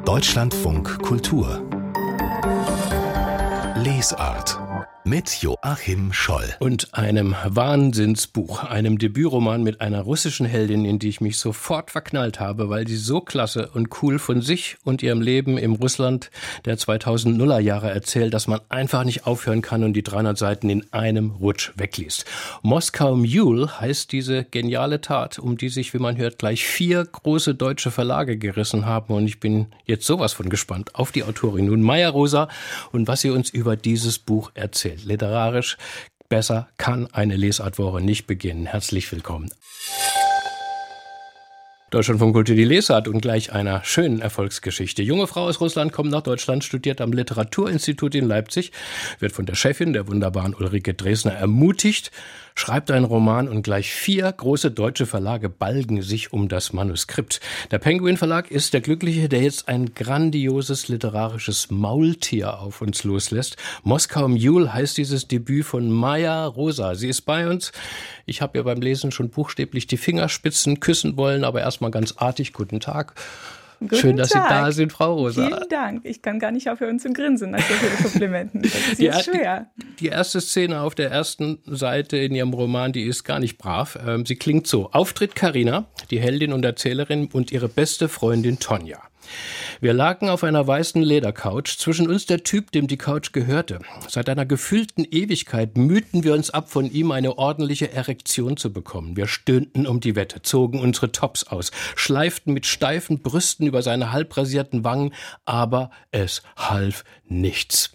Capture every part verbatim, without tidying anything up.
Deutschlandfunk Kultur Lesart mit Joachim Scholl. Und einem Wahnsinnsbuch, einem Debütroman mit einer russischen Heldin, in die ich mich sofort verknallt habe, weil sie so klasse und cool von sich und ihrem Leben im Russland der zweitausenduller Jahre erzählt, dass man einfach nicht aufhören kann und die dreihundert Seiten in einem Rutsch wegliest. Moskau Mule heißt diese geniale Tat, um die sich, wie man hört, gleich vier große deutsche Verlage gerissen haben. Und ich bin jetzt sowas von gespannt auf die Autorin nun, Maja Rosa, und was sie uns über dieses Buch erzählt. Literarisch besser kann eine Lesartwoche nicht beginnen. Herzlich willkommen. Deutschlandfunk Kultur, die Lesart und gleich einer schönen Erfolgsgeschichte. Junge Frau aus Russland kommt nach Deutschland, studiert am Literaturinstitut in Leipzig, wird von der Chefin, der wunderbaren Ulrike Dresner, ermutigt, schreibt einen Roman und gleich vier große deutsche Verlage balgen sich um das Manuskript. Der Penguin Verlag ist der Glückliche, der jetzt ein grandioses literarisches Maultier auf uns loslässt. Moskau Mule heißt dieses Debüt von Maja Rosa. Sie ist bei uns. Ich habe ihr beim Lesen schon buchstäblich die Fingerspitzen küssen wollen, aber erstmal ganz artig. Guten Tag. Guten Schön, dass Tag. Sie da sind, Frau Rosa. Vielen Dank. Ich kann gar nicht aufhören zu grinsen nach so vielen Komplimenten. Das ist Die, jetzt schwer. die, die erste Szene auf der ersten Seite in Ihrem Roman, die ist gar nicht brav. Ähm, sie klingt so. Auftritt Carina, die Heldin und Erzählerin, und ihre beste Freundin Tonja. Wir lagen auf einer weißen Ledercouch, zwischen uns der Typ, dem die Couch gehörte. Seit einer gefühlten Ewigkeit mühten wir uns ab, von ihm eine ordentliche Erektion zu bekommen. Wir stöhnten um die Wette, zogen unsere Tops aus, schleiften mit steifen Brüsten über seine halbrasierten Wangen, aber es half nichts.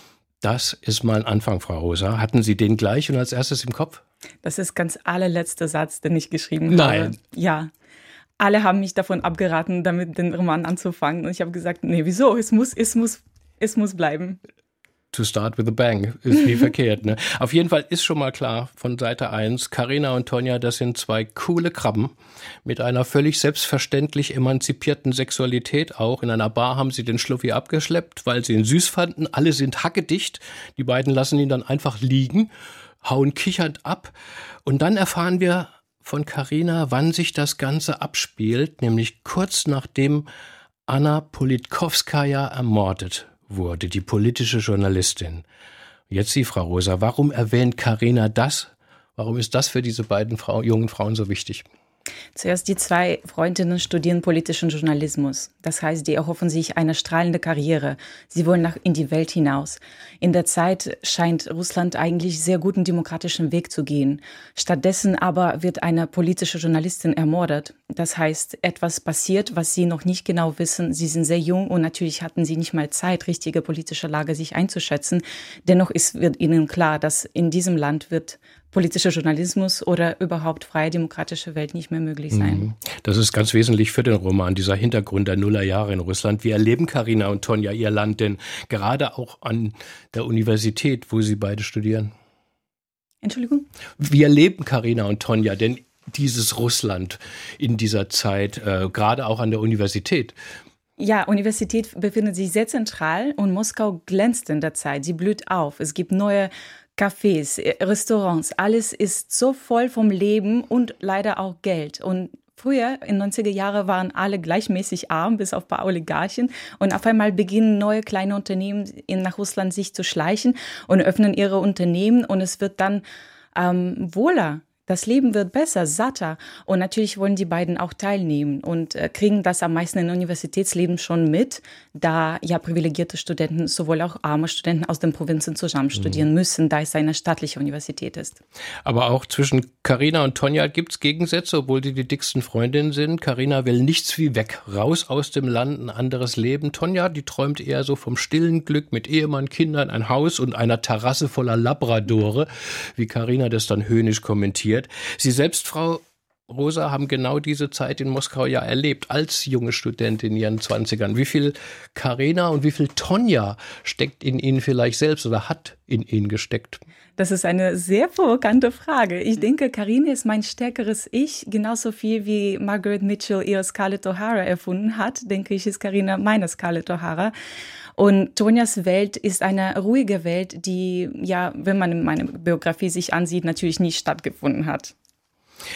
Das ist mal ein Anfang, Frau Rosa. Hatten Sie den gleich und als erstes im Kopf? Das ist ganz allerletzter Satz, den ich geschrieben Nein. habe. Ja. Alle haben mich davon abgeraten, damit den Roman anzufangen. Und ich habe gesagt, nee, wieso? Es muss, es muss, es muss bleiben. To start with a bang, ist nie verkehrt, ne? Auf jeden Fall ist schon mal klar von Seite eins, Carina und Tonja, das sind zwei coole Krabben mit einer völlig selbstverständlich emanzipierten Sexualität auch. In einer Bar haben sie den Schluffi abgeschleppt, weil sie ihn süß fanden. Alle sind hackedicht. Die beiden lassen ihn dann einfach liegen, hauen kichernd ab. Und dann erfahren wir von Carina, wann sich das Ganze abspielt, nämlich kurz nachdem Anna Politkovskaja ermordet wurde, die politische Journalistin. Jetzt Sie, Frau Rosa, warum erwähnt Carina das? Warum ist das für diese beiden Frau, jungen Frauen so wichtig? Zuerst die zwei Freundinnen studieren politischen Journalismus. Das heißt, die erhoffen sich eine strahlende Karriere. Sie wollen nach in die Welt hinaus. In der Zeit scheint Russland eigentlich sehr guten demokratischen Weg zu gehen. Stattdessen aber wird eine politische Journalistin ermordet. Das heißt, etwas passiert, was sie noch nicht genau wissen. Sie sind sehr jung und natürlich hatten sie nicht mal Zeit, richtige politische Lage sich einzuschätzen. Dennoch ist, wird ihnen klar, dass in diesem Land wird politischer Journalismus oder überhaupt freie demokratische Welt nicht mehr möglich sein. Das ist ganz wesentlich für den Roman, dieser Hintergrund der Nullerjahre in Russland. Wie erleben Carina und Tonja ihr Land denn gerade auch an der Universität, wo sie beide studieren? Entschuldigung? Wie erleben Carina und Tonja denn dieses Russland in dieser Zeit, äh, gerade auch an der Universität? Ja, Universität befindet sich sehr zentral und Moskau glänzt in der Zeit. Sie blüht auf. Es gibt neue Cafés, Restaurants, alles ist so voll vom Leben und leider auch Geld. Und früher, in den neunziger Jahren, waren alle gleichmäßig arm, bis auf ein paar Oligarchen. Und auf einmal beginnen neue kleine Unternehmen in, nach Russland sich zu schleichen und öffnen ihre Unternehmen. Und es wird dann ähm, wohler. Das Leben wird besser, satter. Und natürlich wollen die beiden auch teilnehmen und äh, kriegen das am meisten im Universitätsleben schon mit, da ja privilegierte Studenten, sowohl auch arme Studenten aus den Provinzen zusammen studieren mhm. müssen, da es eine staatliche Universität ist. Aber auch zwischen Carina und Tonja gibt es Gegensätze, obwohl die die dicksten Freundinnen sind. Carina will nichts wie weg, raus aus dem Land, ein anderes Leben. Tonja, die träumt eher so vom stillen Glück mit Ehemann, Kindern, ein Haus und einer Terrasse voller Labradore, wie Carina das dann höhnisch kommentiert. Sie selbst, Frau Rosa, haben genau diese Zeit in Moskau ja erlebt, als junge Studentin in ihren Zwanzigern. Wie viel Carina und wie viel Tonja steckt in Ihnen vielleicht selbst oder hat in Ihnen gesteckt? Das ist eine sehr provokante Frage. Ich denke, Carina ist mein stärkeres Ich. Genauso viel wie Margaret Mitchell ihre Scarlett O'Hara erfunden hat, denke ich, ist Carina meine Scarlett O'Hara. Und Tonjas Welt ist eine ruhige Welt, die, ja, wenn man meine Biografie sich ansieht, natürlich nie stattgefunden hat.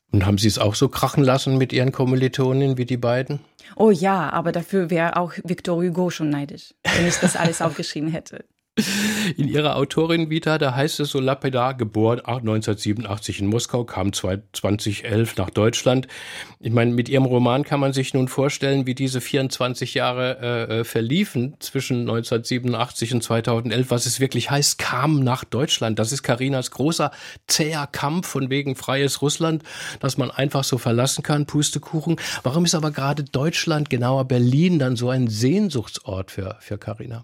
Und haben Sie es auch so krachen lassen mit Ihren Kommilitoninnen wie die beiden? Oh ja, aber dafür wäre auch Victor Hugo schon neidisch, wenn ich das alles aufgeschrieben hätte. In ihrer Autorin-Vita, da heißt es so lapidar, geboren neunzehnhundertsiebenundachtzig in Moskau, kam zweitausendelf nach Deutschland. Ich meine, mit ihrem Roman kann man sich nun vorstellen, wie diese vierundzwanzig Jahre äh, verliefen zwischen neunzehnhundertsiebenundachtzig und zweitausendelf, was es wirklich heißt, kam nach Deutschland. Das ist Karinas großer, zäher Kampf von wegen freies Russland, dass man einfach so verlassen kann, Pustekuchen. Warum ist aber gerade Deutschland, genauer Berlin, dann so ein Sehnsuchtsort für für Karina?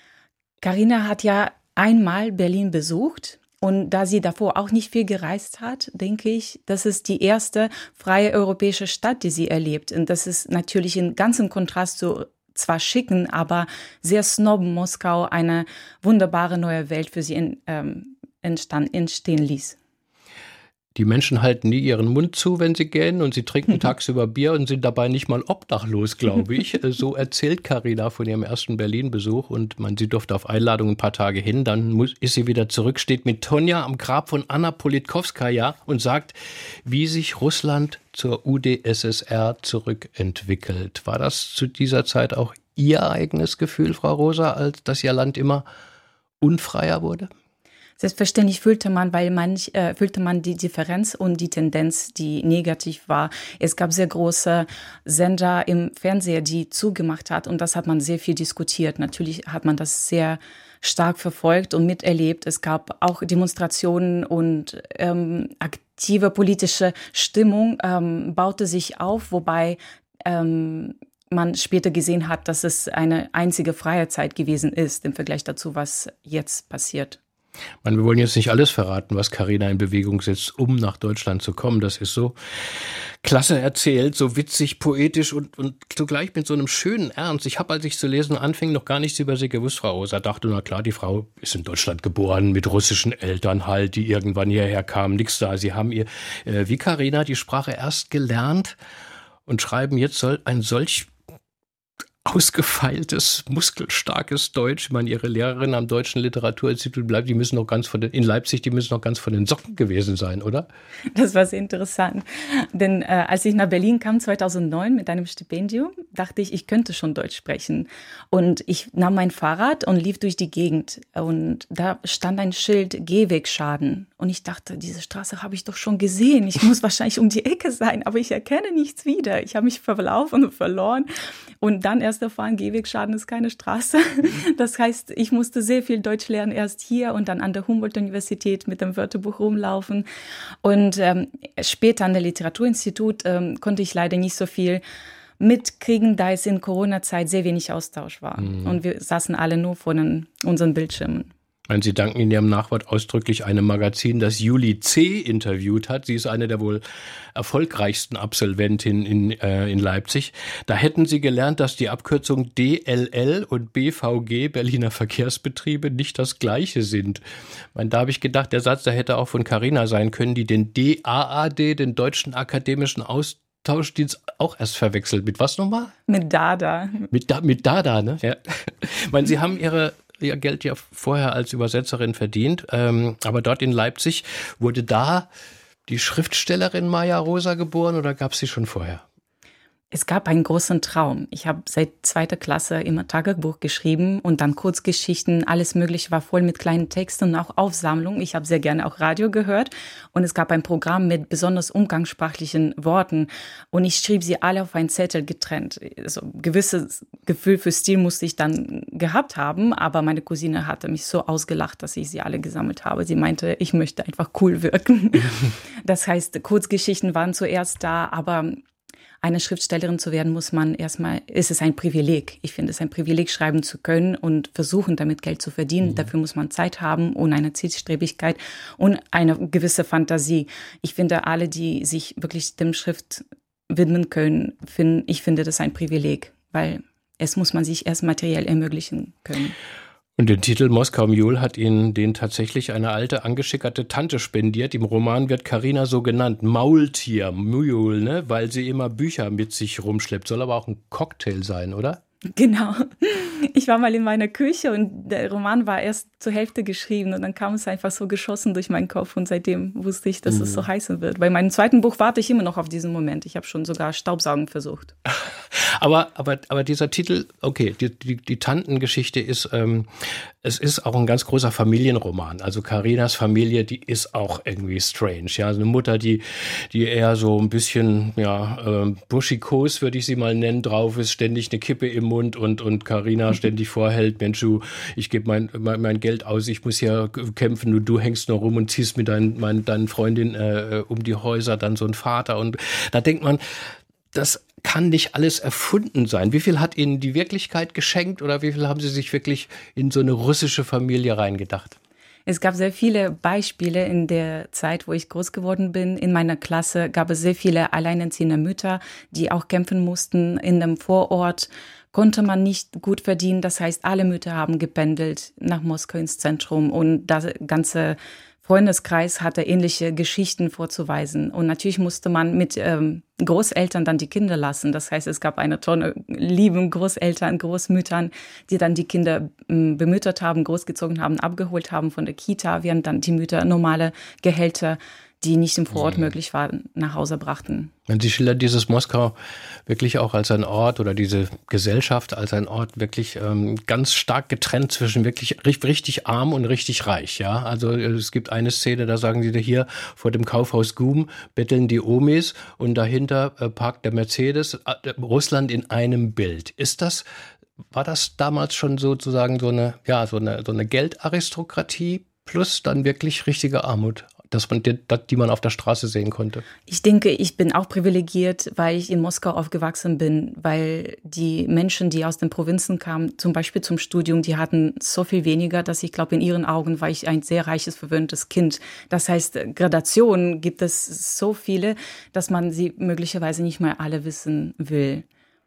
Karina hat ja einmal Berlin besucht und da sie davor auch nicht viel gereist hat, denke ich, das ist die erste freie europäische Stadt, die sie erlebt. Und das ist natürlich in ganzem Kontrast zu zwar schicken, aber sehr snobben Moskau eine wunderbare neue Welt für sie in, ähm, entstand, entstehen ließ. Die Menschen halten nie ihren Mund zu, wenn sie gähnen, und sie trinken tagsüber Bier und sind dabei nicht mal obdachlos, glaube ich. So erzählt Karina von ihrem ersten Berlin-Besuch, und man, sie durfte auf Einladung ein paar Tage hin. Dann muss, ist sie wieder zurück, steht mit Tonja am Grab von Anna Politkowskaja und sagt, wie sich Russland zur U d S S R zurückentwickelt. War das zu dieser Zeit auch Ihr eigenes Gefühl, Frau Rosa, als dass Ihr Land immer unfreier wurde? Selbstverständlich fühlte man, weil man, äh, fühlte man die Differenz und die Tendenz, die negativ war. Es gab sehr große Sender im Fernseher, die zugemacht hat, und das hat man sehr viel diskutiert. Natürlich hat man das sehr stark verfolgt und miterlebt. Es gab auch Demonstrationen und ähm, aktive politische Stimmung ähm, baute sich auf, wobei ähm, man später gesehen hat, dass es eine einzige freie Zeit gewesen ist im Vergleich dazu, was jetzt passiert. Man, wir wollen jetzt nicht alles verraten, was Karina in Bewegung setzt, um nach Deutschland zu kommen. Das ist so klasse erzählt, so witzig, poetisch und, und zugleich mit so einem schönen Ernst. Ich habe, als ich zu lesen anfing, noch gar nichts über sie gewusst, Frau Rosa. Dachte, na klar, die Frau ist in Deutschland geboren, mit russischen Eltern halt, die irgendwann hierher kamen. Nix da. Sie haben ihr, äh, wie Karina, die Sprache erst gelernt und schreiben jetzt soll ein solch ausgefeiltes, muskelstarkes Deutsch. Ich meine, Ihre Lehrerin am Deutschen Literaturinstitut bleibt, die müssen noch ganz von den, in Leipzig, die müssen noch ganz von den Socken gewesen sein, oder? Das war sehr interessant. Denn äh, als ich nach Berlin kam, zweitausendneun mit einem Stipendium, dachte ich, ich könnte schon Deutsch sprechen. Und ich nahm mein Fahrrad und lief durch die Gegend. Und da stand ein Schild, Gehwegschaden. Und ich dachte, diese Straße habe ich doch schon gesehen. Ich muss wahrscheinlich um die Ecke sein, aber ich erkenne nichts wieder. Ich habe mich verlaufen und verloren. Und dann erst erfahren, Gehwegschaden ist keine Straße. Das heißt, ich musste sehr viel Deutsch lernen, erst hier und dann an der Humboldt-Universität mit dem Wörterbuch rumlaufen. Und ähm, später an der Literaturinstitut ähm, konnte ich leider nicht so viel mitkriegen, da es in Corona-Zeit sehr wenig Austausch war. Mhm. Und wir saßen alle nur vor den, unseren Bildschirmen. Sie danken in Ihrem Nachwort ausdrücklich einem Magazin, das Julie C. interviewt hat. Sie ist eine der wohl erfolgreichsten Absolventinnen in, äh, in Leipzig. Da hätten Sie gelernt, dass die Abkürzung D L L und B V G, Berliner Verkehrsbetriebe, nicht das Gleiche sind. Ich meine, da habe ich gedacht, der Satz, der hätte auch von Karina sein können, die den D A A D, den Deutschen Akademischen Austauschdienst, auch erst verwechselt. Mit was nochmal? Mit Dada. Mit, da, mit Dada, ne? Ja. Ich meine, Sie haben Ihre ihr Geld ja vorher als Übersetzerin verdient, ähm, aber dort in Leipzig wurde da die Schriftstellerin Maja Rosa geboren, oder gab es sie schon vorher? Es gab einen großen Traum. Ich habe seit zweiter Klasse immer Tagebuch geschrieben und dann Kurzgeschichten, alles Mögliche war voll mit kleinen Texten und auch Aufsammlungen. Ich habe sehr gerne auch Radio gehört und es gab ein Programm mit besonders umgangssprachlichen Worten und ich schrieb sie alle auf einen Zettel getrennt. Also ein gewisses Gefühl für Stil musste ich dann gehabt haben, aber meine Cousine hatte mich so ausgelacht, dass ich sie alle gesammelt habe. Sie meinte, ich möchte einfach cool wirken. Das heißt, Kurzgeschichten waren zuerst da, aber eine Schriftstellerin zu werden, muss man erstmal, ist es ein Privileg. Ich finde es ein Privileg, schreiben zu können und versuchen, damit Geld zu verdienen. Mhm. Dafür muss man Zeit haben und eine Zielstrebigkeit und eine gewisse Fantasie. Ich finde, alle, die sich wirklich dem Schrift widmen können, finden, ich finde das ein Privileg, weil es muss man sich erst materiell ermöglichen können. Und den Titel Moskau Mule hat Ihnen den tatsächlich eine alte, angeschickerte Tante spendiert. Im Roman wird Karina so genannt, Maultier, Mule, ne? Weil sie immer Bücher mit sich rumschleppt. Soll aber auch ein Cocktail sein, oder? Genau. Ich war mal in meiner Küche und der Roman war erst zur Hälfte geschrieben und dann kam es einfach so geschossen durch meinen Kopf und seitdem wusste ich, dass mhm. es so heißen wird. Bei meinem zweiten Buch warte ich immer noch auf diesen Moment. Ich habe schon sogar Staubsaugen versucht. Aber, aber, aber dieser Titel, okay, die, die, die Tantengeschichte ist, ähm, es ist auch ein ganz großer Familienroman. Also Carinas Familie, die ist auch irgendwie strange. Ja, also eine Mutter, die, die eher so ein bisschen, ja, ähm, buschikos, würde ich sie mal nennen, drauf ist, ständig eine Kippe im Mund und, und Carina ständig vorhält, Mensch, du, ich gebe mein, mein, mein Geld aus, ich muss hier kämpfen, du, du hängst nur rum und ziehst mit deinen, mein, deinen Freundin äh, um die Häuser, dann so ein Vater. Und da denkt man, das kann nicht alles erfunden sein. Wie viel hat Ihnen die Wirklichkeit geschenkt oder wie viel haben Sie sich wirklich in so eine russische Familie reingedacht? Es gab sehr viele Beispiele in der Zeit, wo ich groß geworden bin. In meiner Klasse gab es sehr viele alleinerziehende Mütter, die auch kämpfen mussten. In einem Vorort konnte man nicht gut verdienen. Das heißt, alle Mütter haben gependelt nach Moskau ins Zentrum und das ganze Freundeskreis hatte ähnliche Geschichten vorzuweisen. Und natürlich musste man mit ähm, Großeltern dann die Kinder lassen. Das heißt, es gab eine Tonne lieben Großeltern, Großmüttern, die dann die Kinder ähm, bemüttert haben, großgezogen haben, abgeholt haben von der Kita, während dann die Mütter normale Gehälter, die nicht im Vorort mhm. möglich waren, nach Hause brachten. Wenn Sie schildern dieses Moskau wirklich auch als ein Ort oder diese Gesellschaft als ein Ort wirklich ähm, ganz stark getrennt zwischen wirklich richtig arm und richtig reich. Ja, also es gibt eine Szene, da sagen Sie hier vor dem Kaufhaus Gum betteln die Omis und dahinter äh, parkt der Mercedes. Äh, Russland in einem Bild. Ist das war das damals schon sozusagen so eine ja so eine so eine Geldaristokratie plus dann wirklich richtige Armut? Dass man die, die man auf der Straße sehen konnte? Ich denke, ich bin auch privilegiert, weil ich in Moskau aufgewachsen bin, weil die Menschen, die aus den Provinzen kamen, zum Beispiel zum Studium, die hatten so viel weniger, dass ich glaube, in ihren Augen war ich ein sehr reiches, verwöhntes Kind. Das heißt, Gradationen gibt es so viele, dass man sie möglicherweise nicht mehr alle wissen will.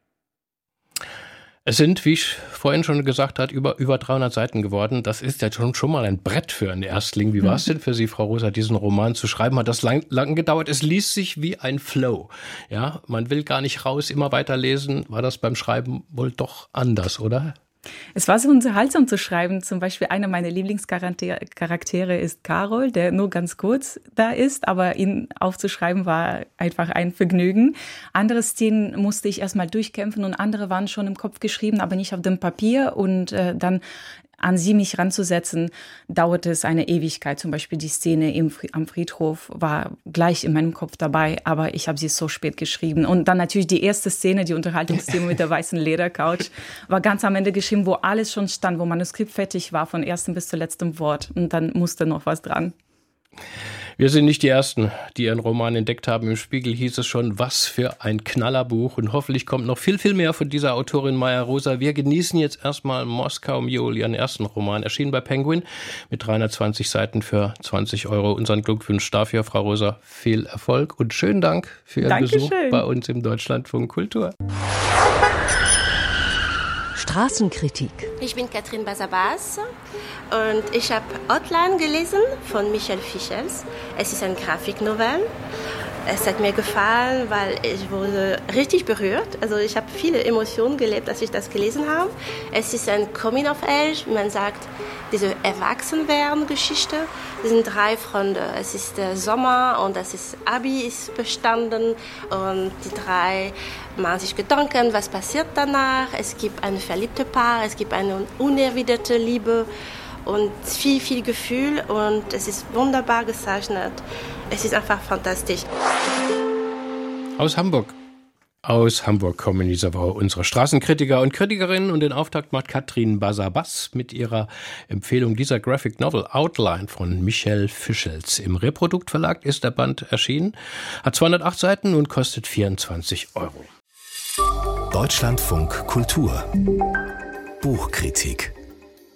Es sind, wie ich vorhin schon gesagt habe, über, über dreihundert Seiten geworden. Das ist ja schon, schon mal ein Brett für einen Erstling. Wie war es denn für Sie, Frau Rosa, diesen Roman zu schreiben? Hat das lang, lang gedauert? Es liest sich wie ein Flow. Ja, man will gar nicht raus, immer weiterlesen. War das beim Schreiben wohl doch anders, oder? Es war so unterhaltsam zu schreiben. Zum Beispiel einer meiner Lieblingscharaktere ist Karol, der nur ganz kurz da ist, aber ihn aufzuschreiben war einfach ein Vergnügen. Andere Szenen musste ich erstmal durchkämpfen und andere waren schon im Kopf geschrieben, aber nicht auf dem Papier. Und äh, dann an sie mich ranzusetzen, dauerte es eine Ewigkeit. Zum Beispiel die Szene im, am Friedhof war gleich in meinem Kopf dabei, aber ich habe sie so spät geschrieben. Und dann natürlich die erste Szene, die Unterhaltungsszene mit der weißen Ledercouch, war ganz am Ende geschrieben, wo alles schon stand, wo Manuskript fertig war, von erstem bis zu letztem Wort. Und dann musste noch was dran. Wir sind nicht die Ersten, die ihren Roman entdeckt haben. Im Spiegel hieß es schon, was für ein Knallerbuch. Und hoffentlich kommt noch viel, viel mehr von dieser Autorin Maya Rosa. Wir genießen jetzt erstmal Moskau Mule, ihren ersten Roman. Erschienen bei Penguin mit dreihundertzwanzig Seiten für zwanzig Euro. Unseren Glückwunsch dafür, Frau Rosa. Viel Erfolg und schönen Dank für Ihren Dankeschön. Besuch bei uns im Deutschlandfunk Kultur. Straßenkritik. Ich bin Katrin Basabas und ich habe Outline gelesen von Michel Fischels. Es ist eine Grafiknovelle. Es hat mir gefallen, weil ich wurde richtig berührt. Also ich habe viele Emotionen gelebt, als ich das gelesen habe. Es ist ein Coming of Age, man sagt, diese Erwachsenwerden-Geschichte. Es sind drei Freunde. Es ist der Sommer und das ist Abi ist bestanden und die drei machen sich Gedanken, was passiert danach. Es gibt ein verliebtes Paar, es gibt eine unerwiderte Liebe und viel, viel Gefühl und es ist wunderbar gezeichnet. Es ist einfach fantastisch. Aus Hamburg. Aus Hamburg kommen in dieser Woche unsere Straßenkritiker und Kritikerinnen und den Auftakt macht Katrin Basabas mit ihrer Empfehlung dieser Graphic Novel Outline von Michel Fischels. Im Reprodukt Verlag ist der Band erschienen, hat zweihundertacht Seiten und kostet vierundzwanzig Euro. Deutschlandfunk Kultur Buchkritik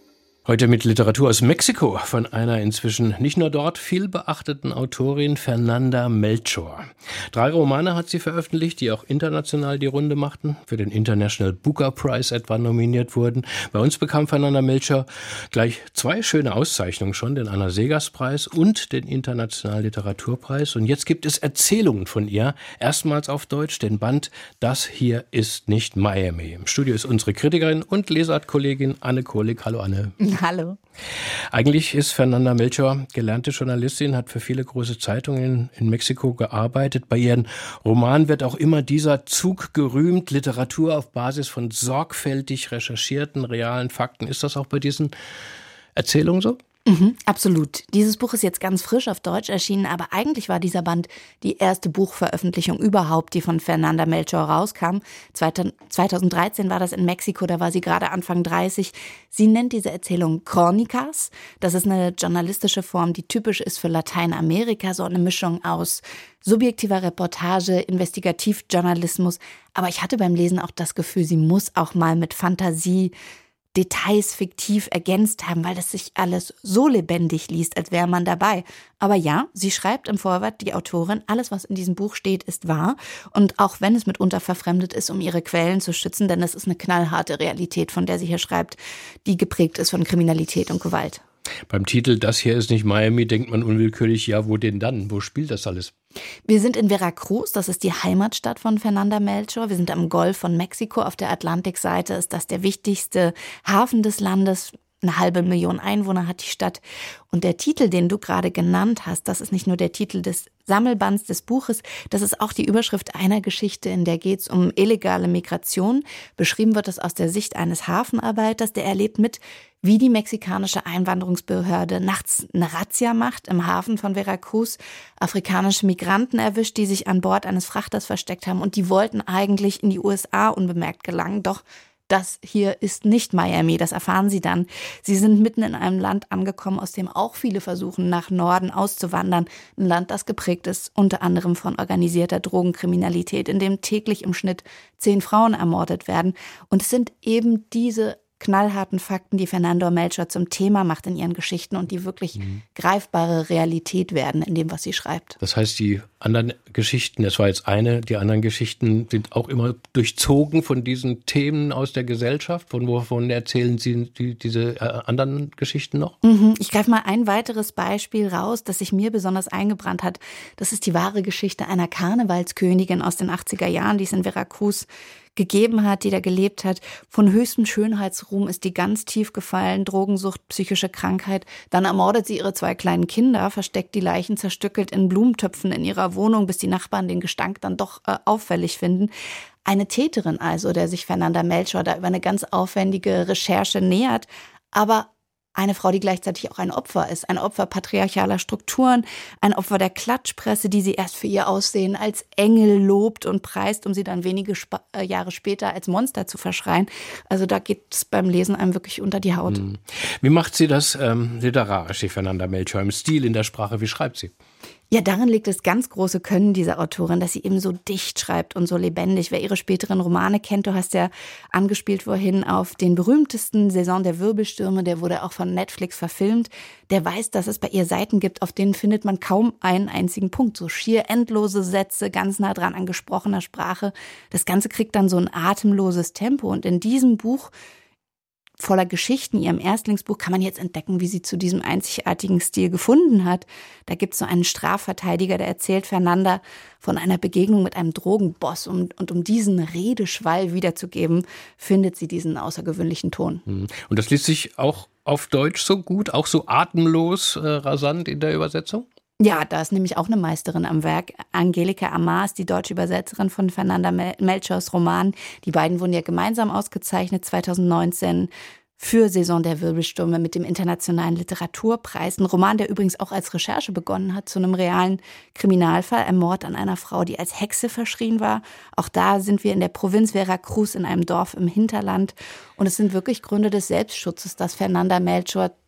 Heute mit Literatur aus Mexiko von einer inzwischen nicht nur dort viel beachteten Autorin Fernanda Melchor. Drei Romane hat sie veröffentlicht, die auch international die Runde machten, für den International Booker Prize etwa nominiert wurden. Bei uns bekam Fernanda Melchor gleich zwei schöne Auszeichnungen schon, den Anna-Seghers-Preis und den Internationalen Literaturpreis. Und jetzt gibt es Erzählungen von ihr, erstmals auf Deutsch, den Band Das hier ist nicht Miami. Im Studio ist unsere Kritikerin und Lesartkollegin Anne Kohlig. Hallo Anne. Hallo. Eigentlich ist Fernanda Melchor gelernte Journalistin, hat für viele große Zeitungen in, in Mexiko gearbeitet. Bei ihren Romanen wird auch immer dieser Zug gerühmt, Literatur auf Basis von sorgfältig recherchierten, realen Fakten. Ist das auch bei diesen Erzählungen so? Mhm, absolut. Dieses Buch ist jetzt ganz frisch auf Deutsch erschienen, aber eigentlich war dieser Band die erste Buchveröffentlichung überhaupt, die von Fernanda Melchor rauskam. zweitausenddreizehn war das in Mexiko, da war sie gerade Anfang dreißig. Sie nennt diese Erzählung Crónicas. Das ist eine journalistische Form, die typisch ist für Lateinamerika, so eine Mischung aus subjektiver Reportage, Investigativjournalismus. Aber ich hatte beim Lesen auch das Gefühl, sie muss auch mal mit Fantasie Details fiktiv ergänzt haben, weil das sich alles so lebendig liest, als wäre man dabei. Aber ja, sie schreibt im Vorwort, die Autorin, alles, was in diesem Buch steht, ist wahr. Und auch wenn es mitunter verfremdet ist, um ihre Quellen zu schützen, denn es ist eine knallharte Realität, von der sie hier schreibt, die geprägt ist von Kriminalität und Gewalt. Beim Titel Das hier ist nicht Miami denkt man unwillkürlich, ja, wo denn dann? Wo spielt das alles? Wir sind in Veracruz, das ist die Heimatstadt von Fernanda Melchor. Wir sind am Golf von Mexiko. Auf der Atlantikseite ist das der wichtigste Hafen des Landes. Eine halbe Million Einwohner hat die Stadt. Und der Titel, den du gerade genannt hast, das ist nicht nur der Titel des Sammelbands des Buches, das ist auch die Überschrift einer Geschichte, in der geht es um illegale Migration. Beschrieben wird es aus der Sicht eines Hafenarbeiters, der erlebt mit, wie die mexikanische Einwanderungsbehörde nachts eine Razzia macht im Hafen von Veracruz, afrikanische Migranten erwischt, die sich an Bord eines Frachters versteckt haben und die wollten eigentlich in die U S A unbemerkt gelangen, doch das hier ist nicht Miami, das erfahren sie dann. Sie sind mitten in einem Land angekommen, aus dem auch viele versuchen, nach Norden auszuwandern. Ein Land, das geprägt ist, unter anderem von organisierter Drogenkriminalität, in dem täglich im Schnitt zehn Frauen ermordet werden. Und es sind eben diese knallharten Fakten, die Fernanda Melchor zum Thema macht in ihren Geschichten und die wirklich mhm. greifbare Realität werden in dem, was sie schreibt. Das heißt, die anderen Geschichten, das war jetzt eine, die anderen Geschichten sind auch immer durchzogen von diesen Themen aus der Gesellschaft. Von wovon erzählen Sie die, diese äh, anderen Geschichten noch? Mhm. Ich greife mal ein weiteres Beispiel raus, das sich mir besonders eingebrannt hat. Das ist die wahre Geschichte einer Karnevalskönigin aus den achtziger Jahren, die es in Veracruz gegeben hat, die da gelebt hat. Von höchstem Schönheitsruhm ist die ganz tief gefallen, Drogensucht, psychische Krankheit. Dann ermordet sie ihre zwei kleinen Kinder, versteckt die Leichen zerstückelt in Blumentöpfen in ihrer Wohnung, bis die Nachbarn den Gestank dann doch äh, auffällig finden. Eine Täterin also, der sich Fernanda Melchor da über eine ganz aufwendige Recherche nähert, aber eine Frau, die gleichzeitig auch ein Opfer ist, ein Opfer patriarchaler Strukturen, ein Opfer der Klatschpresse, die sie erst für ihr Aussehen als Engel lobt und preist, um sie dann wenige Sp- äh, Jahre später als Monster zu verschreien. Also da geht es beim Lesen einem wirklich unter die Haut. Wie macht sie das ähm, literarisch, die Fernanda Melchor, im Stil, in der Sprache? Wie schreibt sie? Ja, darin liegt das ganz große Können dieser Autorin, dass sie eben so dicht schreibt und so lebendig. Wer ihre späteren Romane kennt, du hast ja angespielt vorhin auf den berühmtesten Saison der Wirbelstürme, der wurde auch von Netflix verfilmt, der weiß, dass es bei ihr Seiten gibt, auf denen findet man kaum einen einzigen Punkt. So schier endlose Sätze, ganz nah dran an gesprochener Sprache. Das Ganze kriegt dann so ein atemloses Tempo und in diesem Buch voller Geschichten, ihrem Erstlingsbuch, kann man jetzt entdecken, wie sie zu diesem einzigartigen Stil gefunden hat. Da gibt es so einen Strafverteidiger, der erzählt Fernanda von einer Begegnung mit einem Drogenboss. Und, und um diesen Redeschwall wiederzugeben, findet sie diesen außergewöhnlichen Ton. Und das liest sich auch auf Deutsch so gut, auch so atemlos, äh, rasant in der Übersetzung? Ja, da ist nämlich auch eine Meisterin am Werk. Angelika Amar, die deutsche Übersetzerin von Fernanda Melchors Roman. Die beiden wurden ja gemeinsam ausgezeichnet zweitausendneunzehn für Saison der Wirbelstürme mit dem Internationalen Literaturpreis. Ein Roman, der übrigens auch als Recherche begonnen hat zu einem realen Kriminalfall, ein Mord an einer Frau, die als Hexe verschrien war. Auch da sind wir in der Provinz Veracruz in einem Dorf im Hinterland. Und es sind wirklich Gründe des Selbstschutzes, dass Fernanda Melchor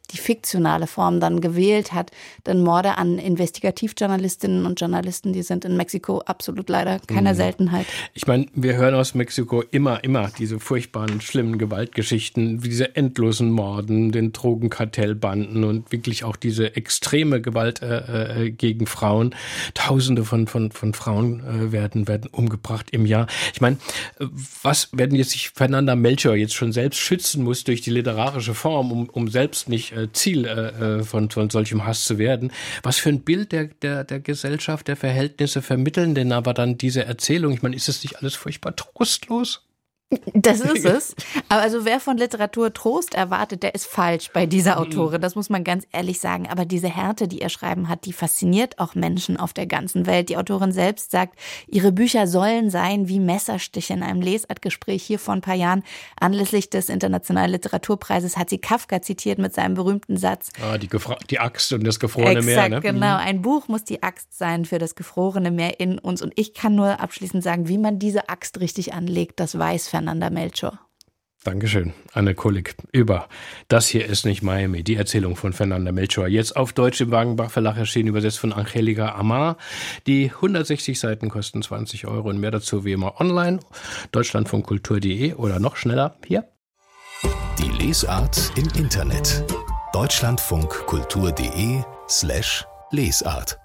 die fiktionale Form dann gewählt hat. Denn Morde an Investigativjournalistinnen und Journalisten, die sind in Mexiko absolut leider keine mhm. Seltenheit. Ich meine, wir hören aus Mexiko immer, immer diese furchtbaren, schlimmen Gewaltgeschichten, diese endlosen Morden, den Drogenkartellbanden und wirklich auch diese extreme Gewalt äh, äh, gegen Frauen. Tausende von, von, von Frauen äh, werden, werden umgebracht im Jahr. Ich meine, was, wenn jetzt sich Fernanda Melchor jetzt schon selbst schützen muss durch die literarische Form, um, um selbst nicht äh, Ziel äh, von, von solchem Hass zu werden, was für ein Bild der, der, der Gesellschaft, der Verhältnisse vermitteln denn aber dann diese Erzählung? Ich meine, ist das nicht alles furchtbar trostlos? Das ist es. Aber also wer von Literatur Trost erwartet, der ist falsch bei dieser Autorin. Das muss man ganz ehrlich sagen. Aber diese Härte, die ihr Schreiben hat, die fasziniert auch Menschen auf der ganzen Welt. Die Autorin selbst sagt, ihre Bücher sollen sein wie Messerstiche. In einem Lesartgespräch hier vor ein paar Jahren anlässlich des Internationalen Literaturpreises hat sie Kafka zitiert mit seinem berühmten Satz. Ah, die, Gefra- die Axt und das gefrorene Exakt, Meer. Ne? Genau. Ein Buch muss die Axt sein für das gefrorene Meer in uns. Und ich kann nur abschließend sagen, wie man diese Axt richtig anlegt, das weiß Fernanda Melchor. Dankeschön, Anne Kulig, über Das hier ist nicht Miami, die Erzählung von Fernanda Melchor. Jetzt auf Deutsch im Wagenbach Verlag erschienen, übersetzt von Angelika Amar. Die hundertsechzig Seiten kosten zwanzig Euro und mehr dazu wie immer online, deutschlandfunkkultur punkt de oder noch schneller hier. Die Lesart im Internet. deutschlandfunkkultur.de slash Lesart.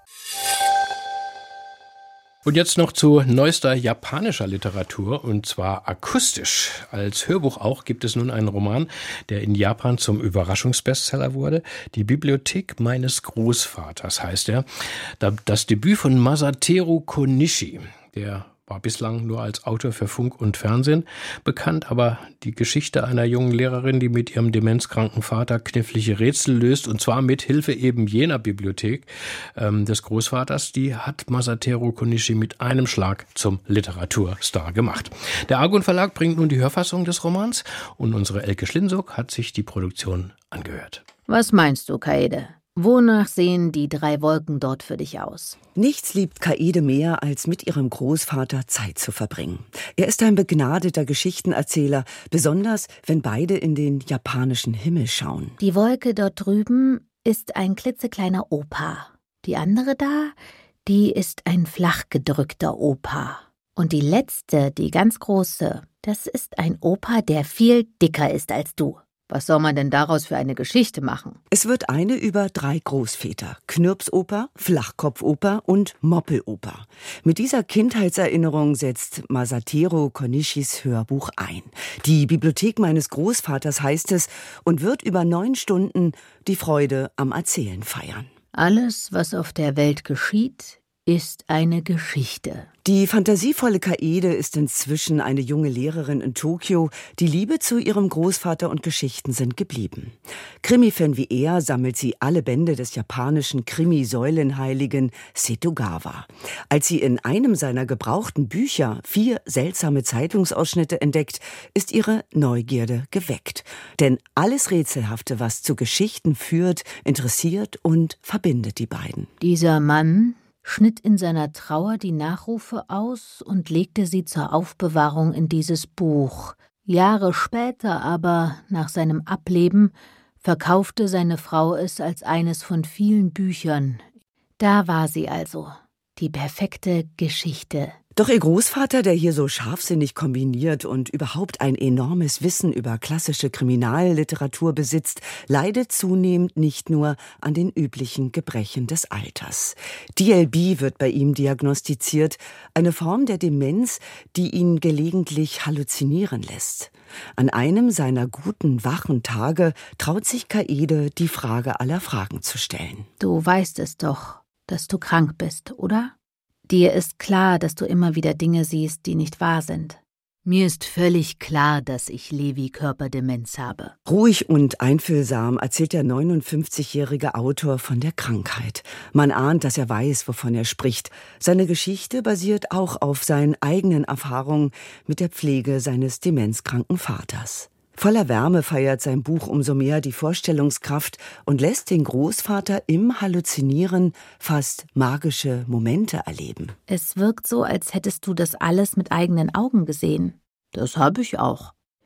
Und jetzt noch zu neuester japanischer Literatur, und zwar akustisch. Als Hörbuch auch gibt es nun einen Roman, der in Japan zum Überraschungsbestseller wurde. Die Bibliothek meines Großvaters heißt er. Das Debüt von Masateru Konishi, der war bislang nur als Autor für Funk und Fernsehen bekannt, aber die Geschichte einer jungen Lehrerin, die mit ihrem demenzkranken Vater knifflige Rätsel löst, und zwar mit Hilfe eben jener Bibliothek ähm, des Großvaters, die hat Masateru Konishi mit einem Schlag zum Literaturstar gemacht. Der Argon Verlag bringt nun die Hörfassung des Romans und unsere Elke Schlinsock hat sich die Produktion angehört. Was meinst du, Kaede? Wonach sehen die drei Wolken dort für dich aus? Nichts liebt Kaede mehr, als mit ihrem Großvater Zeit zu verbringen. Er ist ein begnadeter Geschichtenerzähler, besonders wenn beide in den japanischen Himmel schauen. Die Wolke dort drüben ist ein klitzekleiner Opa. Die andere da, die ist ein flach gedrückter Opa. Und die letzte, die ganz große, das ist ein Opa, der viel dicker ist als du. Was soll man denn daraus für eine Geschichte machen? Es wird eine über drei Großväter. Knirpsoper, Flachkopfoper und Moppeloper. Mit dieser Kindheitserinnerung setzt Masateru Konishis Hörbuch ein. Die Bibliothek meines Großvaters heißt es und wird über neun Stunden die Freude am Erzählen feiern. Alles, was auf der Welt geschieht, ist eine Geschichte. Die fantasievolle Kaede ist inzwischen eine junge Lehrerin in Tokio. Die Liebe zu ihrem Großvater und Geschichten sind geblieben. Krimi-Fan wie er sammelt sie alle Bände des japanischen Krimi-Säulenheiligen Setogawa. Als sie in einem seiner gebrauchten Bücher vier seltsame Zeitungsausschnitte entdeckt, ist ihre Neugierde geweckt. Denn alles Rätselhafte, was zu Geschichten führt, interessiert und verbindet die beiden. Dieser Mann schnitt in seiner Trauer die Nachrufe aus und legte sie zur Aufbewahrung in dieses Buch. Jahre später aber, nach seinem Ableben, verkaufte seine Frau es als eines von vielen Büchern. Da war sie also, die perfekte Geschichte. Doch ihr Großvater, der hier so scharfsinnig kombiniert und überhaupt ein enormes Wissen über klassische Kriminalliteratur besitzt, leidet zunehmend nicht nur an den üblichen Gebrechen des Alters. D L B wird bei ihm diagnostiziert, eine Form der Demenz, die ihn gelegentlich halluzinieren lässt. An einem seiner guten, wachen Tage traut sich Kaede, die Frage aller Fragen zu stellen. Du weißt es doch, dass du krank bist, oder? Dir ist klar, dass du immer wieder Dinge siehst, die nicht wahr sind. Mir ist völlig klar, dass ich Lewy-Körperdemenz habe. Ruhig und einfühlsam erzählt der neunundfünfzigjährige Autor von der Krankheit. Man ahnt, dass er weiß, wovon er spricht. Seine Geschichte basiert auch auf seinen eigenen Erfahrungen mit der Pflege seines demenzkranken Vaters. Voller Wärme feiert sein Buch umso mehr die Vorstellungskraft und lässt den Großvater im Halluzinieren fast magische Momente erleben. Es wirkt so, als hättest du das alles mit eigenen Augen gesehen. Das habe ich auch.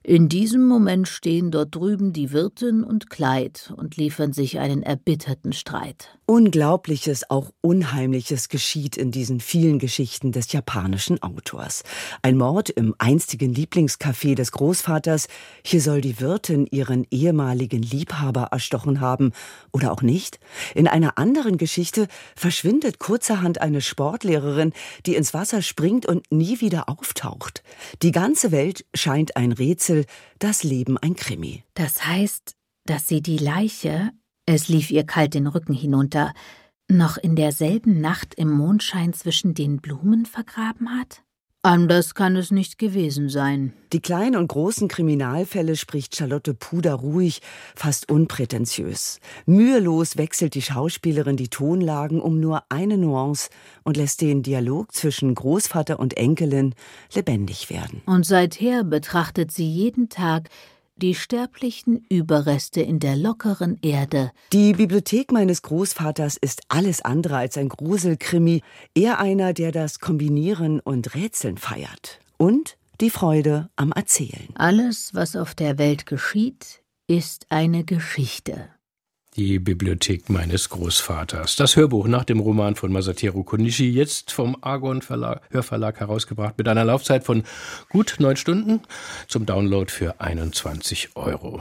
In diesem Moment stehen dort drüben die Wirtin und Clyde und liefern sich einen erbitterten Streit. Unglaubliches, auch Unheimliches geschieht in diesen vielen Geschichten des japanischen Autors. Ein Mord im einstigen Lieblingscafé des Großvaters. Hier soll die Wirtin ihren ehemaligen Liebhaber erstochen haben. Oder auch nicht. In einer anderen Geschichte verschwindet kurzerhand eine Sportlehrerin, die ins Wasser springt und nie wieder auftaucht. Die ganze Welt scheint ein Rätsel, das Leben ein Krimi. Das heißt, dass sie die Leiche, es lief ihr kalt den Rücken hinunter, noch in derselben Nacht im Mondschein zwischen den Blumen vergraben hat? Anders kann es nicht gewesen sein. Die kleinen und großen Kriminalfälle spricht Charlotte Puder ruhig, fast unprätentiös. Mühelos wechselt die Schauspielerin die Tonlagen um nur eine Nuance und lässt den Dialog zwischen Großvater und Enkelin lebendig werden. Und seither betrachtet sie jeden Tag die sterblichen Überreste in der lockeren Erde. Die Bibliothek meines Großvaters ist alles andere als ein Gruselkrimi, eher einer, der das Kombinieren und Rätseln feiert. Und die Freude am Erzählen. Alles, was auf der Welt geschieht, ist eine Geschichte. Die Bibliothek meines Großvaters. Das Hörbuch nach dem Roman von Masateru Konishi, jetzt vom Argon Verlag, Hörverlag herausgebracht, mit einer Laufzeit von gut neun Stunden, zum Download für einundzwanzig Euro.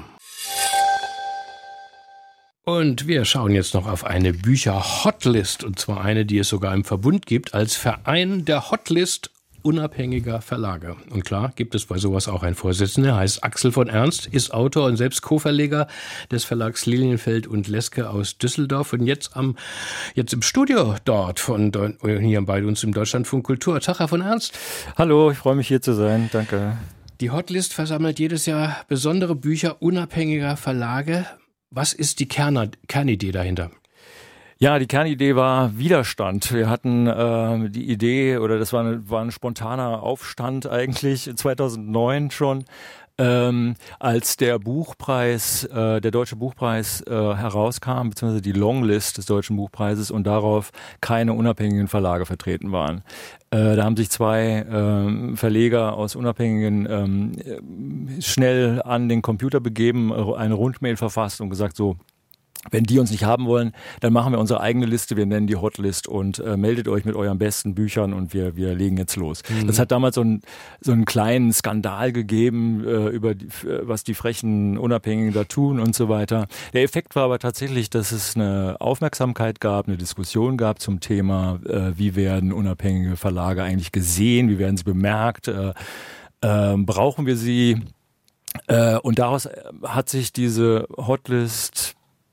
Und wir schauen jetzt noch auf eine Bücher-Hotlist, und zwar eine, die es sogar im Verbund gibt, als Verein der Hotlist unabhängiger Verlage. Und klar gibt es bei sowas auch einen Vorsitzenden, er heißt Axel von Ernst, ist Autor und selbst Co-Verleger des Verlags Lilienfeld und Leske aus Düsseldorf und jetzt am jetzt im Studio dort von hier bei uns im Deutschlandfunk Kultur. Tag, Herr von Ernst. Hallo, ich freue mich hier zu sein. Danke. Die Hotlist versammelt jedes Jahr besondere Bücher unabhängiger Verlage. Was ist die Kern- Kernidee dahinter? Ja, die Kernidee war Widerstand. Wir hatten äh, die Idee, oder das war, eine, war ein spontaner Aufstand eigentlich, zweitausendneun schon, ähm, als der Buchpreis, äh, der Deutsche Buchpreis äh, herauskam, beziehungsweise die Longlist des Deutschen Buchpreises und darauf keine unabhängigen Verlage vertreten waren. Äh, da haben sich zwei ähm, Verleger aus unabhängigen ähm, schnell an den Computer begeben, eine Rundmail verfasst und gesagt so, wenn die uns nicht haben wollen, dann machen wir unsere eigene Liste, wir nennen die Hotlist und äh, meldet euch mit euren besten Büchern und wir wir legen jetzt los. Mhm. Das hat damals so, ein, so einen kleinen Skandal gegeben, äh, über die, was die frechen Unabhängigen da tun und so weiter. Der Effekt war aber tatsächlich, dass es eine Aufmerksamkeit gab, eine Diskussion gab zum Thema, äh, wie werden unabhängige Verlage eigentlich gesehen, wie werden sie bemerkt, äh, äh, brauchen wir sie? Äh, und daraus hat sich diese Hotlist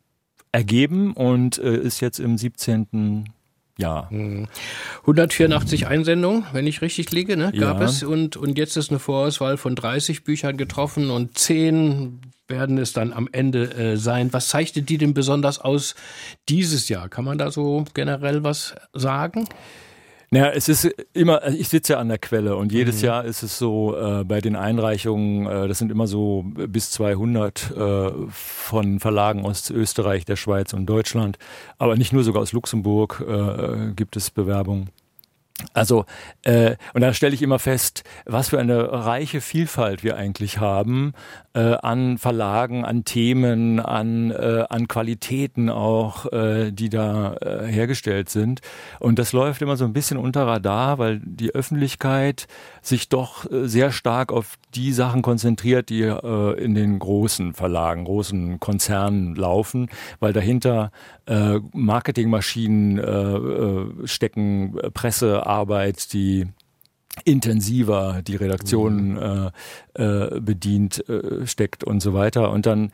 ergeben und äh, ist jetzt im siebzehnten Jahr. hundertvierundachtzig Einsendungen, wenn ich richtig liege, ne, gab ja. es. Und, und jetzt ist eine Vorauswahl von dreißig Büchern getroffen und zehn werden es dann am Ende äh, sein. Was zeichnet die denn besonders aus dieses Jahr? Kann man da so generell was sagen? Naja, es ist immer, ich sitze ja an der Quelle und jedes mhm. Jahr ist es so, äh, bei den Einreichungen, äh, das sind immer so bis zweihundert äh, von Verlagen aus Österreich, der Schweiz und Deutschland, aber nicht nur, sogar aus Luxemburg äh, gibt es Bewerbungen. Also, äh, und da stelle ich immer fest, was für eine reiche Vielfalt wir eigentlich haben äh, an Verlagen, an Themen, an, äh, an Qualitäten auch, äh, die da äh, hergestellt sind. Und das läuft immer so ein bisschen unter Radar, weil die Öffentlichkeit sich doch äh, sehr stark auf die Sachen konzentriert, die äh, in den großen Verlagen, großen Konzernen laufen, weil dahinter äh, Marketingmaschinen äh, äh, stecken, äh, Pressearbeit, die intensiver die Redaktionen äh, äh, bedient, äh, steckt und so weiter. Und dann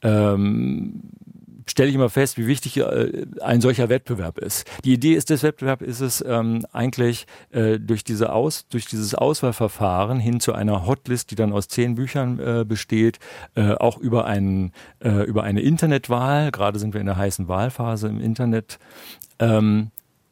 ähm, stelle ich immer fest, wie wichtig äh, ein solcher Wettbewerb ist. Die Idee ist des Wettbewerbs ist es ähm, eigentlich äh, durch diese Aus, durch dieses Auswahlverfahren hin zu einer Hotlist, die dann aus zehn Büchern äh, besteht, äh, auch über einen äh, über eine Internetwahl. Gerade sind wir in der heißen Wahlphase im Internet. Ähm,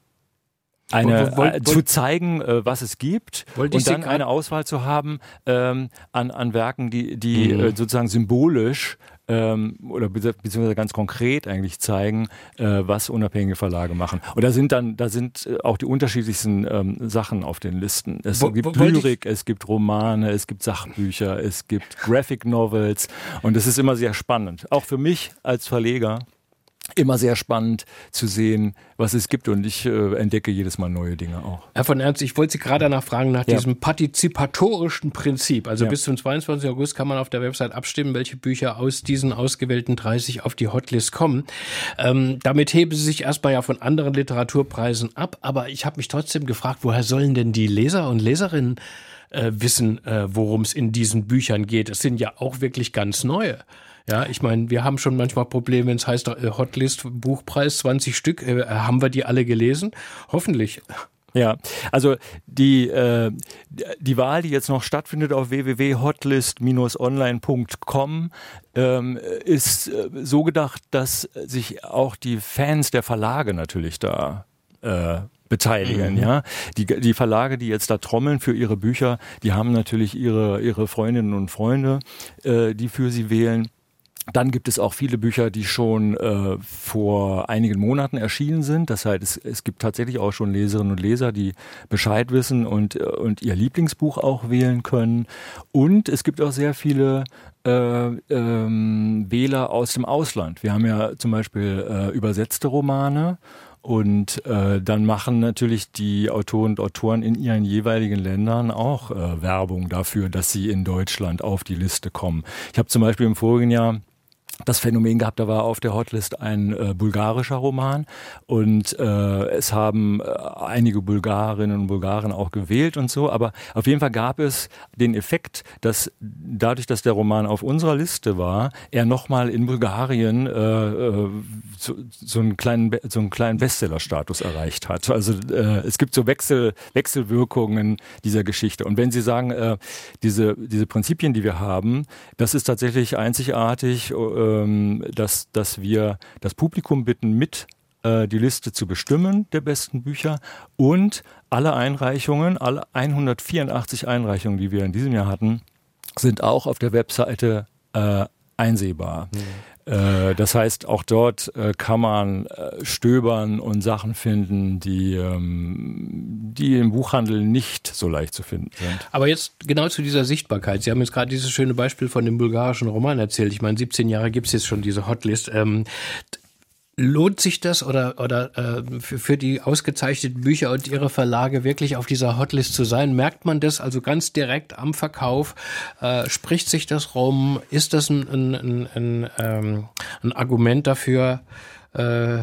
Eine, wollt, wollt, zu zeigen, äh, was es gibt und dann eine Auswahl zu haben ähm, an, an Werken, die, die mhm. äh, sozusagen symbolisch ähm, oder beziehungsweise ganz konkret eigentlich zeigen, äh, was unabhängige Verlage machen. Und da sind dann, da sind auch die unterschiedlichsten ähm, Sachen auf den Listen. Es wo, gibt wo, Lyrik, es gibt Romane, es gibt Sachbücher, es gibt Graphic Novels und es ist immer sehr spannend. Auch für mich als Verleger immer sehr spannend zu sehen, was es gibt und ich äh, entdecke jedes Mal neue Dinge auch. Herr von Ernst, ich wollte Sie gerade danach fragen, nach ja. diesem partizipatorischen Prinzip. Also ja. bis zum zweiundzwanzigsten August kann man auf der Website abstimmen, welche Bücher aus diesen ausgewählten dreißig auf die Hotlist kommen. Ähm, damit heben Sie sich erstmal ja von anderen Literaturpreisen ab, aber ich habe mich trotzdem gefragt, woher sollen denn die Leser und Leserinnen äh, wissen, äh, worum es in diesen Büchern geht? Es sind ja auch wirklich ganz neue. Ja, ich meine, wir haben schon manchmal Probleme, wenn es heißt äh, Hotlist, Buchpreis, zwanzig Stück. Äh, haben wir die alle gelesen? Hoffentlich. Ja, also die, äh, die Wahl, die jetzt noch stattfindet auf w w w punkt hotlist dash online punkt com, ähm, ist äh, so gedacht, dass sich auch die Fans der Verlage natürlich da äh, beteiligen, mhm. ja. Die, die Verlage, die jetzt da trommeln für ihre Bücher, die haben natürlich ihre, ihre Freundinnen und Freunde, äh, die für sie wählen. Dann gibt es auch viele Bücher, die schon äh, vor einigen Monaten erschienen sind. Das heißt, es, es gibt tatsächlich auch schon Leserinnen und Leser, die Bescheid wissen und, und ihr Lieblingsbuch auch wählen können. Und es gibt auch sehr viele äh, ähm, Wähler aus dem Ausland. Wir haben ja zum Beispiel äh, übersetzte Romane. Und äh, dann machen natürlich die Autoren und Autoren in ihren jeweiligen Ländern auch äh, Werbung dafür, dass sie in Deutschland auf die Liste kommen. Ich habe zum Beispiel im vorigen Jahr das Phänomen gehabt, da war auf der Hotlist ein äh, bulgarischer Roman und äh, es haben äh, einige Bulgarinnen und Bulgaren auch gewählt und so, aber auf jeden Fall gab es den Effekt, dass dadurch, dass der Roman auf unserer Liste war, er nochmal in Bulgarien äh, äh, so, so einen kleinen so einen kleinen Bestseller-Status erreicht hat. Also äh, es gibt so Wechsel, Wechselwirkungen dieser Geschichte. Und wenn Sie sagen, äh, diese, diese Prinzipien, die wir haben, das ist tatsächlich einzigartig, äh, Dass, dass wir das Publikum bitten, mit äh, die Liste zu bestimmen der besten Bücher und alle Einreichungen, alle hundertvierundachtzig Einreichungen, die wir in diesem Jahr hatten, sind auch auf der Webseite äh, einsehbar. Mhm. Äh, das heißt, auch dort äh, kann man äh, stöbern und Sachen finden, die, ähm, die im Buchhandel nicht so leicht zu finden sind. Aber jetzt genau zu dieser Sichtbarkeit. Sie haben jetzt gerade dieses schöne Beispiel von dem bulgarischen Roman erzählt. Ich meine, siebzehn Jahre gibt es jetzt schon diese Hotlist. Ähm, Lohnt sich das oder, oder äh, für, für die ausgezeichneten Bücher und ihre Verlage wirklich auf dieser Hotlist zu sein? Merkt man das also ganz direkt am Verkauf? Äh, spricht sich das rum? Ist das ein, ein, ein, ein, ähm, ein Argument dafür? Äh,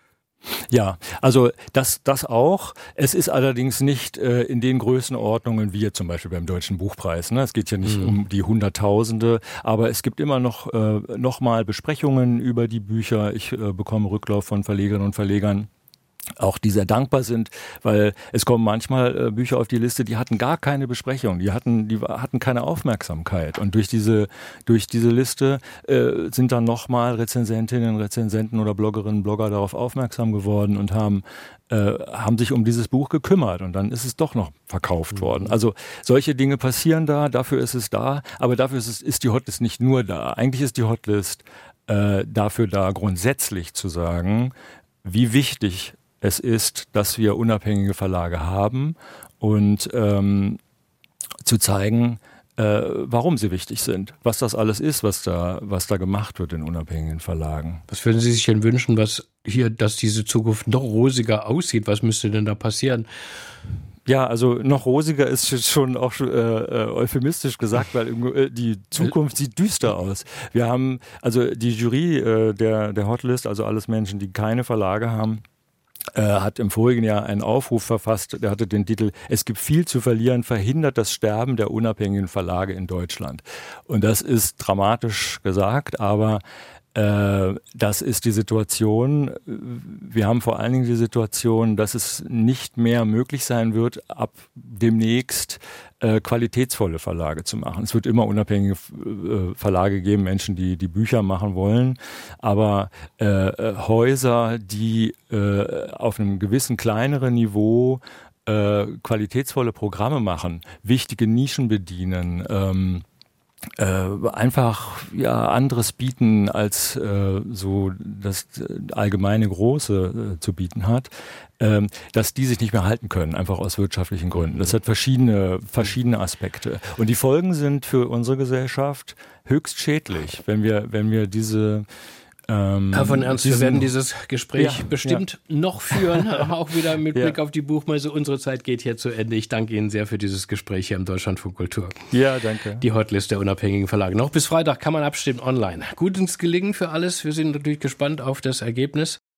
Ja, also das, das auch. Es ist allerdings nicht äh, in den Größenordnungen wie zum Beispiel beim Deutschen Buchpreis. Ne? Es geht ja nicht mhm. um die Hunderttausende, aber es gibt immer noch, äh, noch mal Besprechungen über die Bücher. Ich äh, bekomme Rücklauf von Verlegerinnen und Verlegern, auch die sehr dankbar sind, weil es kommen manchmal äh, Bücher auf die Liste, die hatten gar keine Besprechung, die hatten, die hatten keine Aufmerksamkeit. Und durch diese, durch diese Liste äh, sind dann nochmal Rezensentinnen, Rezensenten oder Bloggerinnen, Blogger darauf aufmerksam geworden und haben, äh, haben sich um dieses Buch gekümmert. Und dann ist es doch noch verkauft mhm. worden. Also solche Dinge passieren da, dafür ist es da, aber dafür ist, es, ist die Hotlist nicht nur da. Eigentlich ist die Hotlist äh, dafür da, grundsätzlich zu sagen, wie wichtig es ist, dass wir unabhängige Verlage haben und ähm, zu zeigen, äh, warum sie wichtig sind, was das alles ist, was da, was da gemacht wird in unabhängigen Verlagen. Was würden Sie sich denn wünschen, was hier, dass diese Zukunft noch rosiger aussieht? Was müsste denn da passieren? Ja, also noch rosiger ist schon auch äh, euphemistisch gesagt, weil äh, die Zukunft sieht düster aus. Wir haben, also die Jury äh, der, der Hotlist, also alles Menschen, die keine Verlage haben, Er hat im vorigen Jahr einen Aufruf verfasst, der hatte den Titel "Es gibt viel zu verlieren, verhindert das Sterben der unabhängigen Verlage in Deutschland". Und das ist dramatisch gesagt, aber äh, das ist die Situation. Wir haben vor allen Dingen die Situation, dass es nicht mehr möglich sein wird, ab demnächst äh, qualitätsvolle Verlage zu machen. Es wird immer unabhängige äh, Verlage geben, Menschen, die die Bücher machen wollen, aber äh, Häuser, die äh, auf einem gewissen kleineren Niveau äh, qualitätsvolle Programme machen, wichtige Nischen bedienen, ähm, äh, einfach ja anderes bieten, als äh, so das allgemeine Große äh, zu bieten hat, ähm, dass die sich nicht mehr halten können, einfach aus wirtschaftlichen Gründen. Das hat verschiedene, verschiedene Aspekte. Und die Folgen sind für unsere Gesellschaft höchst schädlich, wenn wir, wenn wir diese Herr von Ernst, wir werden dieses Gespräch ja, bestimmt ja. noch führen, auch wieder mit ja. Blick auf die Buchmesse. Unsere Zeit geht hier zu Ende. Ich danke Ihnen sehr für dieses Gespräch hier im Deutschlandfunk Kultur. Ja, danke. Die Hotlist der unabhängigen Verlage. Noch bis Freitag kann man abstimmen online. Gutes Gelingen für alles. Wir sind natürlich gespannt auf das Ergebnis.